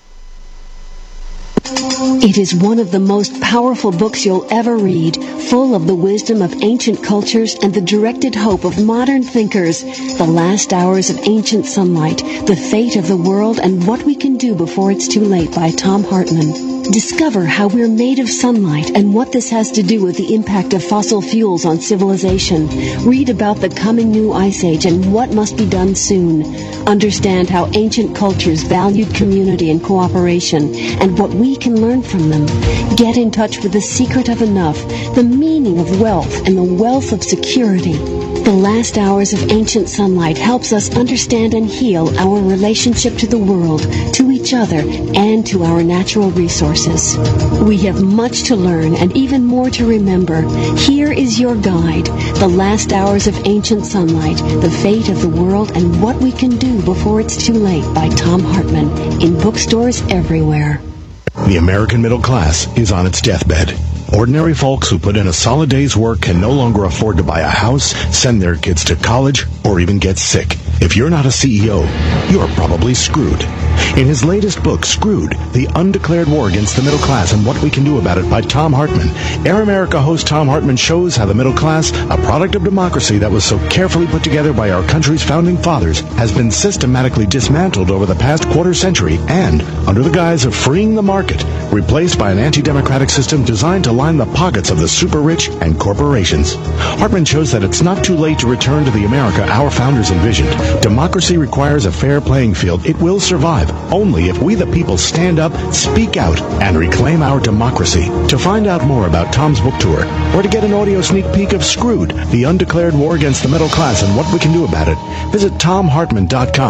It is one of the most powerful books you'll ever read, full of the wisdom of ancient cultures and the directed hope of modern thinkers. The Last Hours of Ancient Sunlight, The Fate of the World and What We Can Do Before It's Too Late by Thom Hartmann. Discover how we're made of sunlight and what this has to do with the impact of fossil fuels on civilization. Read about the coming new ice age and what must be done soon. Understand how ancient cultures valued community and cooperation and what we can learn from them. Get in touch with the secret of enough, the meaning of wealth, and the wealth of security. The Last Hours of Ancient Sunlight helps us understand and heal our relationship to the world, to each other, and to our natural resources. We have much to learn and even more to remember. Here is your guide, The Last Hours of Ancient Sunlight, The Fate of the World, and What We Can Do Before It's Too Late by Thom Hartmann, in bookstores everywhere. The American middle class is on its deathbed. Ordinary folks who put in a solid day's work can no longer afford to buy a house, send their kids to college, or even get sick. If you're not a CEO, you're probably screwed. In his latest book, Screwed, The Undeclared War Against the Middle Class and What We Can Do About It by Thom Hartmann, Air America host Thom Hartmann shows how the middle class, a product of democracy that was so carefully put together by our country's founding fathers, has been systematically dismantled over the past quarter century and, under the guise of freeing the market, replaced by an anti-democratic system designed to line the pockets of the super rich and corporations. Hartmann shows that it's not too late to return to the America our founders envisioned. Democracy requires a fair playing field. It will survive only if we the people stand up, speak out, and reclaim our democracy. To find out more about Thom's book tour, or to get an audio sneak peek of Screwed, The Undeclared War Against the Middle Class and What We Can Do About It, visit ThomHartmann.com.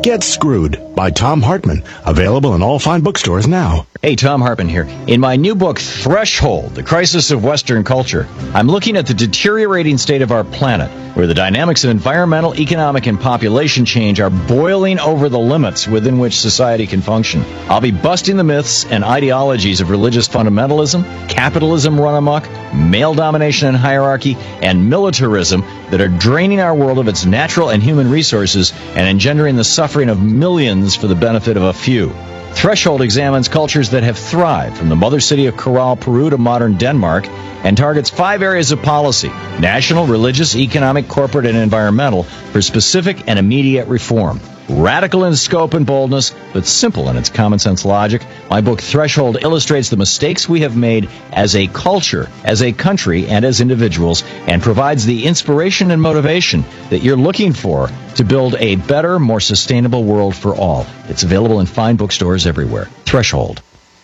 Get Screwed by Tom Hartman. Available in all fine bookstores now. Hey, Tom Hartman here. In my new book, Threshold, The Crisis of Western Culture, I'm looking at the deteriorating state of our planet, where the dynamics of environmental, economic, and population change are boiling over the limits within which society can function. I'll be busting the myths and ideologies of religious fundamentalism, capitalism run amok, male domination and hierarchy, and militarism that are draining our world of its natural and human resources and engendering the suffering of millions for the benefit of a few. Threshold examines cultures that have thrived, from the mother city of Corral, Peru to modern Denmark, and targets 5 areas of policy: national, religious, economic, corporate, and environmental, for specific and immediate reform. Radical in scope and boldness, but simple in its common sense logic, my book Threshold illustrates the mistakes we have made as a culture, as a country, and as individuals, and provides the inspiration and motivation that you're looking for to build a better, more sustainable world for all. It's available in fine bookstores everywhere. Threshold.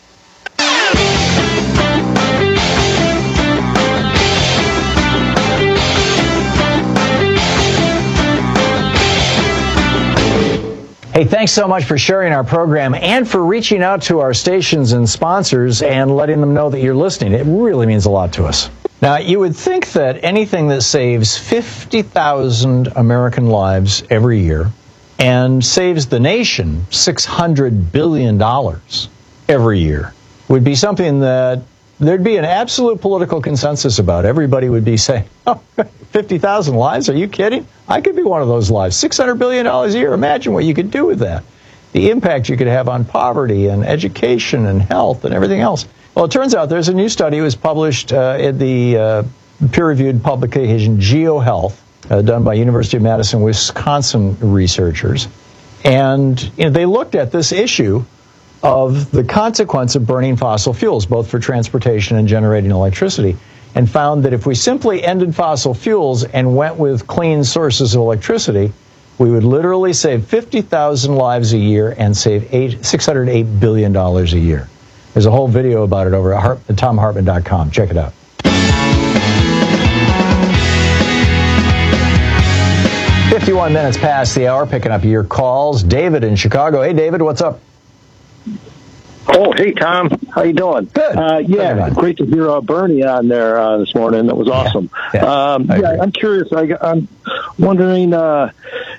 Hey, thanks so much for sharing our program and for reaching out to our stations and sponsors and letting them know that you're listening. It really means a lot to us. Now, you would think that anything that saves 50,000 American lives every year and saves the nation $600 billion every year would be something that there'd be an absolute political consensus about. Everybody would be saying, oh, 50,000 lives? Are you kidding? I could be one of those lives. $600 billion a year. Imagine what you could do with that. The impact you could have on poverty and education and health and everything else. Well, it turns out there's a new study that was published in the peer-reviewed publication GeoHealth, done by University of Madison, Wisconsin researchers. And they looked at this issue of the consequence of burning fossil fuels, both for transportation and generating electricity, and found that if we simply ended fossil fuels and went with clean sources of electricity, we would literally save 50,000 lives a year and save $608 billion a year. There's a whole video about it over at TomHartman.com. Check it out. "51 minutes past the hour, picking up your calls. David in Chicago. Hey, David, what's up? Oh, hey, Tom. How you doing? Good. Yeah, great to hear Bernie on there this morning. That was awesome. I'm curious. I'm wondering now,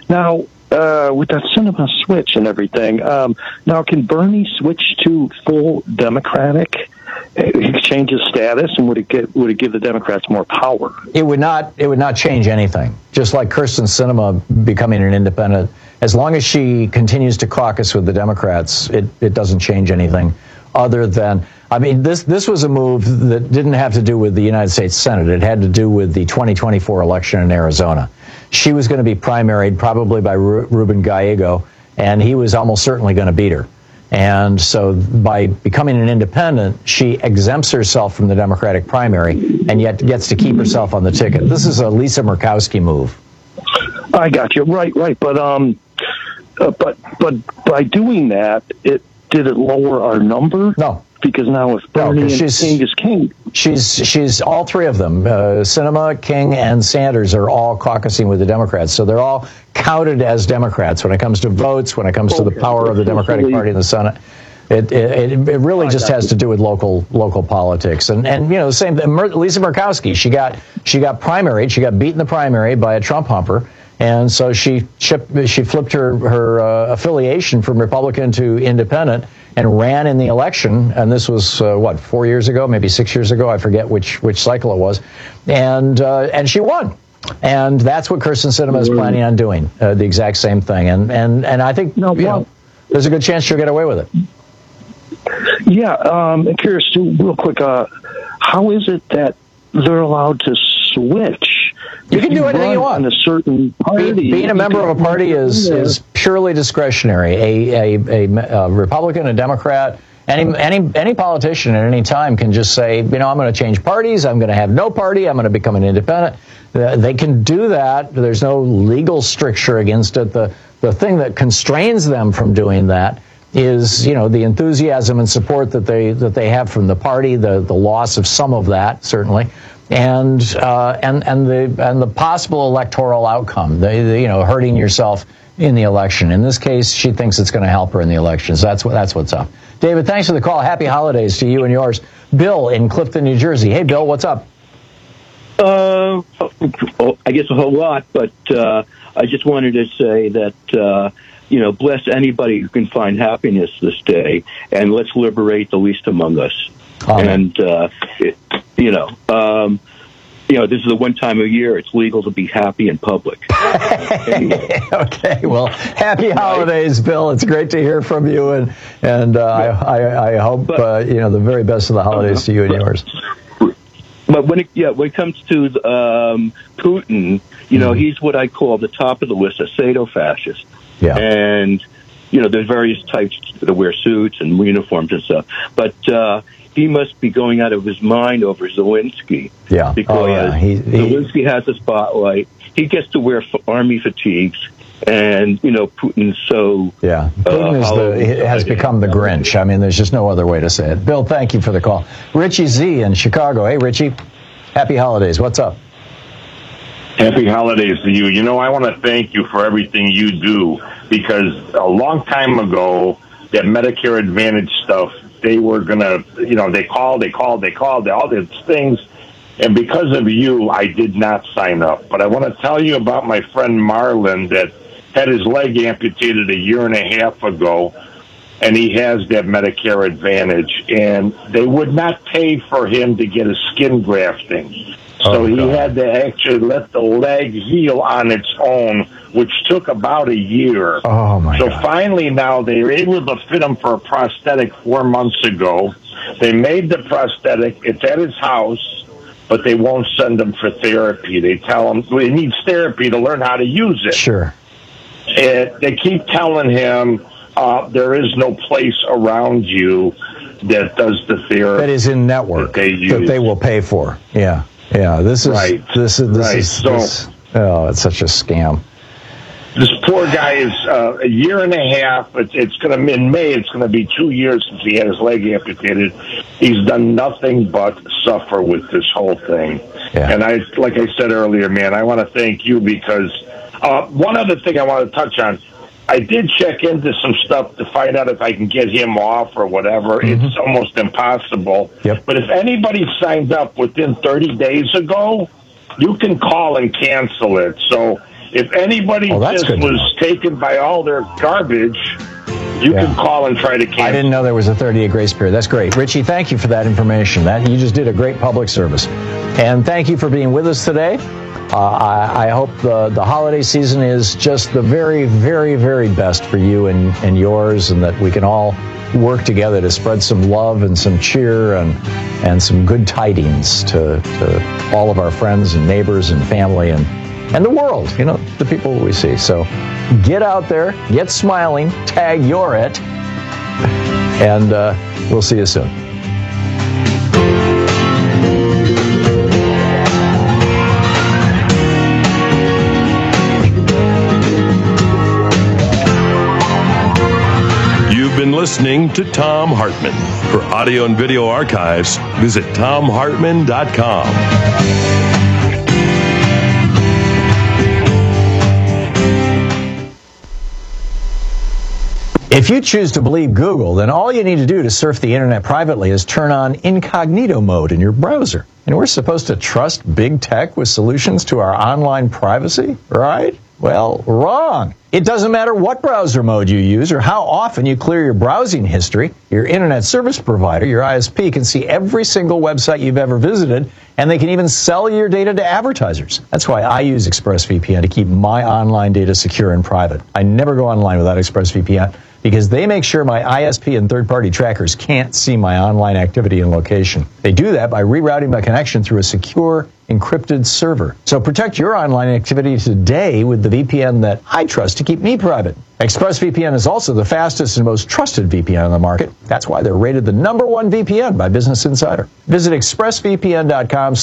with that cinema switch and everything, now can Bernie switch to full Democratic, change his status, and would it give the Democrats more power? It would not change anything. Just like Kyrsten Sinema becoming an independent, as long as she continues to caucus with the Democrats, it doesn't change anything other than, I mean, this was a move that didn't have to do with the United States Senate. It had to do with the 2024 election in Arizona. She was going to be primaried probably by Ruben Gallego, and he was almost certainly going to beat her. And so by becoming an independent, she exempts herself from the Democratic primary and yet gets to keep herself on the ticket. This is a Lisa Murkowski move. I got you. Right. But by doing that, did it lower our number? No. Because now if Bernie and King is King. She's all three of them. Sinema, King, and Sanders are all caucusing with the Democrats. So they're all counted as Democrats when it comes to votes, when it comes to the power of the Democratic Party in the Senate. It really just has to do with local politics. And the same thing. Lisa Murkowski, she got primaried. She got beaten in the primary by a Trump humper. And so she flipped her affiliation from Republican to Independent and ran in the election. And this was 4 years ago, maybe 6 years ago. I forget which cycle it was. And she won. And that's what Kyrsten Sinema is planning on doing, the exact same thing. And I think there's a good chance she'll get away with it. Yeah, I'm curious too, real quick. How is it that they're allowed to switch? You can do anything you want. In a certain party. Being a member of a party is purely discretionary. A Republican, a Democrat, any politician at any time can just say, I'm going to change parties. I'm going to have no party. I'm going to become an independent. They can do that. There's no legal stricture against it. The thing that constrains them from doing that is, the enthusiasm and support that they have from the party, the loss of some of that, certainly. and the possible electoral outcome, hurting yourself in the election. In this case, she thinks it's going to help her in the elections. That's what's up. David, thanks for the call. Happy holidays to you and yours. Bill in Clifton, New Jersey. Hey, Bill, what's up? I guess a whole lot, but I just wanted to say that, bless anybody who can find happiness this day, and let's liberate the least among us. Amen. And, this is the one time of year it's legal to be happy in public. Anyway. Okay, well, happy holidays, Bill. It's great to hear from you, and I hope the very best of the holidays to you and yours. But when it comes to Putin, he's what I call the top of the list, a sadophascist. Yeah. And there's various types that wear suits and uniforms and stuff, but he must be going out of his mind over Zelensky. Yeah. Because Zelensky has the spotlight. He gets to wear army fatigues, and Putin's so Putin has become the Grinch. I mean, there's just no other way to say it. Bill, thank you for the call. Richie Z in Chicago. Hey, Richie. Happy holidays. What's up? Happy holidays to you. I want to thank you for everything you do, because a long time ago, that Medicare Advantage stuff, they were going to, they called, all these things. And because of you, I did not sign up. But I want to tell you about my friend Marlon that had his leg amputated a year and a half ago, and he has that Medicare Advantage. And they would not pay for him to get a skin grafting. So he had to actually let the leg heal on its own, which took about a year. Oh, my God. God. Finally now they were able to fit him for a prosthetic 4 months ago. They made the prosthetic. It's at his house, but they won't send him for therapy. They tell him he needs therapy to learn how to use it. Sure. And they keep telling him there is no place around you that does the therapy. That is in network that they will pay for. Yeah. Yeah, this is right. This it's such a scam. This poor guy is a year and a half. It's going to in May. It's going to be 2 years since he had his leg amputated. He's done nothing but suffer with this whole thing. Yeah. And like I said earlier, man, I want to thank you because one other thing I want to touch on. I did check into some stuff to find out if I can get him off or whatever. Mm-hmm. It's almost impossible. Yep. But if anybody signed up within 30 days ago, you can call and cancel it. So if anybody just was taken by all their garbage, you can call and try to cancel. I didn't know there was a 30-day grace period. That's great. Richie, thank you for that information. You just did a great public service. And thank you for being with us today. I hope the holiday season is just the very, very, very best for you and yours, and that we can all work together to spread some love and some cheer and some good tidings to all of our friends and neighbors and family and the world, the people we see. So get out there, get smiling, tag you're it, and we'll see you soon. Been listening to Thom Hartmann. For audio and video archives, visit ThomHartmann.com. If you choose to believe Google, then all you need to do to surf the internet privately is turn on incognito mode in your browser. And we're supposed to trust big tech with solutions to our online privacy, right? Well, wrong. It doesn't matter what browser mode you use or how often you clear your browsing history. Your internet service provider, your ISP, can see every single website you've ever visited, and they can even sell your data to advertisers. That's why I use ExpressVPN to keep my online data secure and private. I never go online without ExpressVPN because they make sure my ISP and third-party trackers can't see my online activity and location. They do that by rerouting my connection through a secure, encrypted server. So protect your online activity today with the VPN that I trust to keep me private. ExpressVPN is also the fastest and most trusted VPN on the market. That's why they're rated the #1 VPN by Business Insider. Visit expressvpn.com/.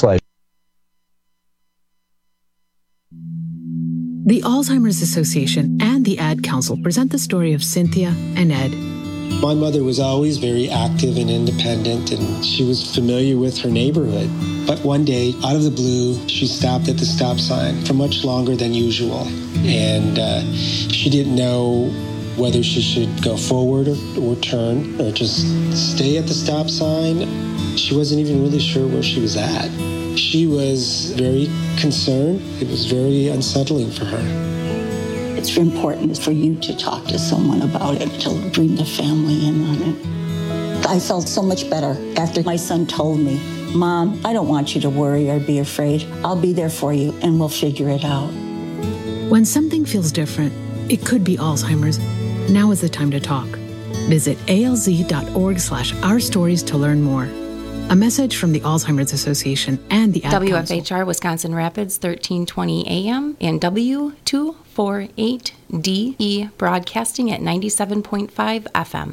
The Alzheimer's Association and the Ad Council present the story of Cynthia and Ed. My mother was always very active and independent, and she was familiar with her neighborhood. But one day, out of the blue, she stopped at the stop sign for much longer than usual. And she didn't know whether she should go forward or turn or just stay at the stop sign. She wasn't even really sure where she was at. She was very concerned. It was very unsettling for her. It's important for you to talk to someone about it, to bring the family in on it. I felt so much better after my son told me, Mom, I don't want you to worry or be afraid. I'll be there for you and we'll figure it out. When something feels different, it could be Alzheimer's. Now is the time to talk. Visit alz.org/ourstories to learn more. A message from the Alzheimer's Association and the Ad WFHR Council. Wisconsin Rapids, 1320 AM and W248DE broadcasting at 97.5 FM.